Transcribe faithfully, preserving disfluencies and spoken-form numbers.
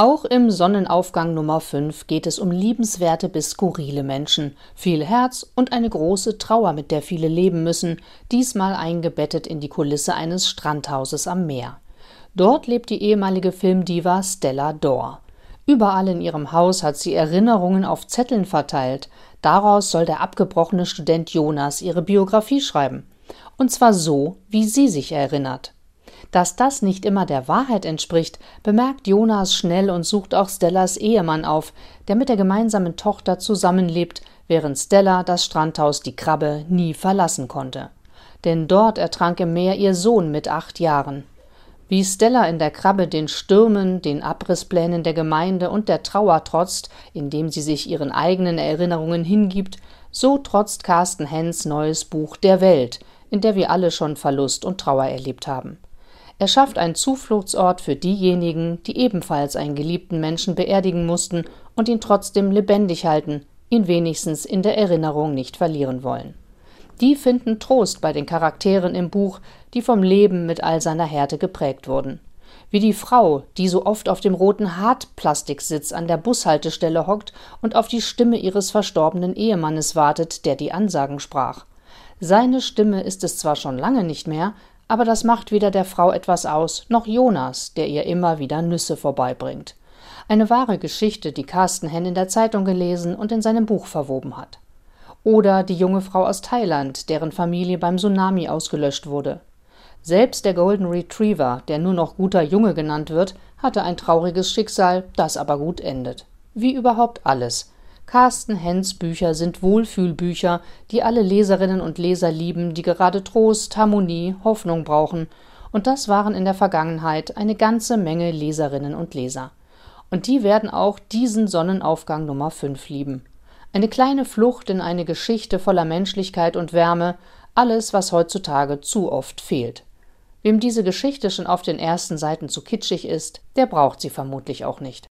Auch im Sonnenaufgang Nummer fünf geht es um liebenswerte bis skurrile Menschen, viel Herz und eine große Trauer, mit der viele leben müssen, diesmal eingebettet in die Kulisse eines Strandhauses am Meer. Dort lebt die ehemalige Filmdiva Stella D'or. Überall in ihrem Haus hat sie Erinnerungen auf Zetteln verteilt. Daraus soll der abgebrochene Student Jonas ihre Biografie schreiben. Und zwar so, wie sie sich erinnert. Dass das nicht immer der Wahrheit entspricht, bemerkt Jonas schnell und sucht auch Stellas Ehemann auf, der mit der gemeinsamen Tochter zusammenlebt, während Stella das Strandhaus Die Krabbe nie verlassen konnte. Denn dort ertrank im Meer ihr Sohn mit acht Jahren. Wie Stella in der Krabbe den Stürmen, den Abrissplänen der Gemeinde und der Trauer trotzt, indem sie sich ihren eigenen Erinnerungen hingibt, so trotzt Carsten Henns neues Buch Der Welt, in der wir alle schon Verlust und Trauer erlebt haben. Er schafft einen Zufluchtsort für diejenigen, die ebenfalls einen geliebten Menschen beerdigen mussten und ihn trotzdem lebendig halten, ihn wenigstens in der Erinnerung nicht verlieren wollen. Die finden Trost bei den Charakteren im Buch, die vom Leben mit all seiner Härte geprägt wurden. Wie die Frau, die so oft auf dem roten Hartplastiksitz an der Bushaltestelle hockt und auf die Stimme ihres verstorbenen Ehemannes wartet, der die Ansagen sprach. Seine Stimme ist es zwar schon lange nicht mehr, aber das macht weder der Frau etwas aus, noch Jonas, der ihr immer wieder Nüsse vorbeibringt. Eine wahre Geschichte, die Carsten Henn in der Zeitung gelesen und in seinem Buch verwoben hat. Oder die junge Frau aus Thailand, deren Familie beim Tsunami ausgelöscht wurde. Selbst der Golden Retriever, der nur noch guter Junge genannt wird, hatte ein trauriges Schicksal, das aber gut endet. Wie überhaupt alles. Carsten Henns Bücher sind Wohlfühlbücher, die alle Leserinnen und Leser lieben, die gerade Trost, Harmonie, Hoffnung brauchen. Und das waren in der Vergangenheit eine ganze Menge Leserinnen und Leser. Und die werden auch diesen Sonnenaufgang Nummer fünf lieben. Eine kleine Flucht in eine Geschichte voller Menschlichkeit und Wärme, alles, was heutzutage zu oft fehlt. Wem diese Geschichte schon auf den ersten Seiten zu kitschig ist, der braucht sie vermutlich auch nicht.